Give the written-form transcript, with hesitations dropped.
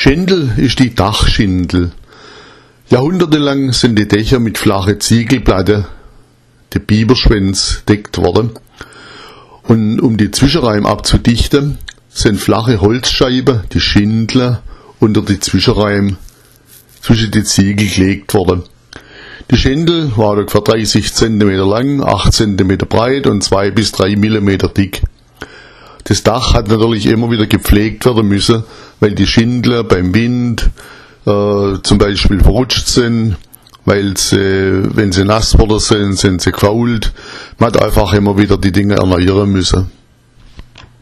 Schendel ist die Dachschindel. Jahrhundertelang sind die Dächer mit flachen Ziegelplatten, der Biberschwänz, deckt worden. Und um die Zwischenräume abzudichten, sind flache Holzscheiben, die Schindeln, unter die Zwischenräume zwischen die Ziegel gelegt worden. Die Schendel war etwa 30 cm lang, 8 cm breit und 2 bis 3 mm dick. Das Dach hat natürlich immer wieder gepflegt werden müssen, weil die Schindeln beim Wind zum Beispiel verrutscht sind, weil sie, wenn sie nass worden sind, sind sie gefault. Man hat einfach immer wieder die Dinge erneuern müssen.